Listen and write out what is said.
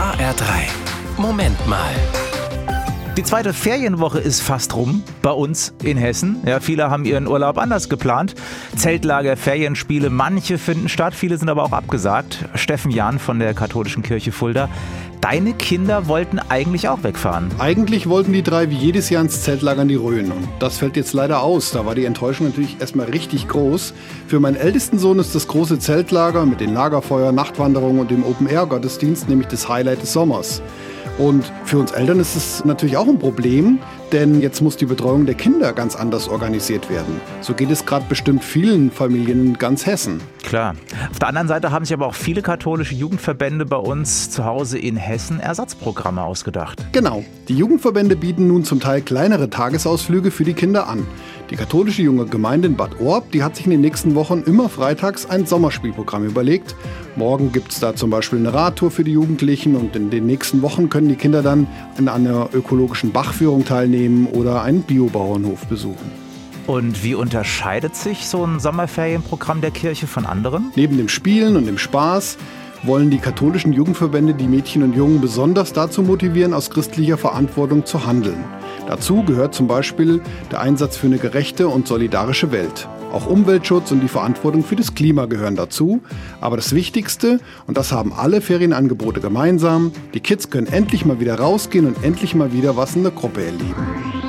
HR3. Moment mal. Die zweite Ferienwoche ist fast rum, bei uns in Hessen. Ja, viele haben ihren Urlaub anders geplant. Zeltlager, Ferienspiele, manche finden statt, viele sind aber auch abgesagt. Steffen Jahn von der Katholischen Kirche Fulda. Deine Kinder wollten eigentlich auch wegfahren. Eigentlich wollten die 3 wie jedes Jahr ins Zeltlager in die Rhön. Und das fällt jetzt leider aus. Da war die Enttäuschung natürlich erstmal richtig groß. Für meinen ältesten Sohn ist das große Zeltlager mit den Lagerfeuer, Nachtwanderungen und dem Open-Air-Gottesdienst nämlich das Highlight des Sommers. Und für uns Eltern ist es natürlich auch ein Problem, denn jetzt muss die Betreuung der Kinder ganz anders organisiert werden. So geht es gerade bestimmt vielen Familien in ganz Hessen. Klar. Auf der anderen Seite haben sich aber auch viele katholische Jugendverbände bei uns zu Hause in Hessen Ersatzprogramme ausgedacht. Genau. Die Jugendverbände bieten nun zum Teil kleinere Tagesausflüge für die Kinder an. Die katholische junge Gemeinde in Bad Orb, die hat sich in den nächsten Wochen immer freitags ein Sommerspielprogramm überlegt. Morgen gibt es da zum Beispiel eine Radtour für die Jugendlichen und in den nächsten Wochen können die Kinder dann an einer ökologischen Bachführung teilnehmen oder einen Biobauernhof besuchen. Und wie unterscheidet sich so ein Sommerferienprogramm der Kirche von anderen? Neben dem Spielen und dem Spaß wollen die katholischen Jugendverbände die Mädchen und Jungen besonders dazu motivieren, aus christlicher Verantwortung zu handeln. Dazu gehört zum Beispiel der Einsatz für eine gerechte und solidarische Welt. Auch Umweltschutz und die Verantwortung für das Klima gehören dazu. Aber das Wichtigste, und das haben alle Ferienangebote gemeinsam, die Kids können endlich mal wieder rausgehen und endlich mal wieder was in der Gruppe erleben.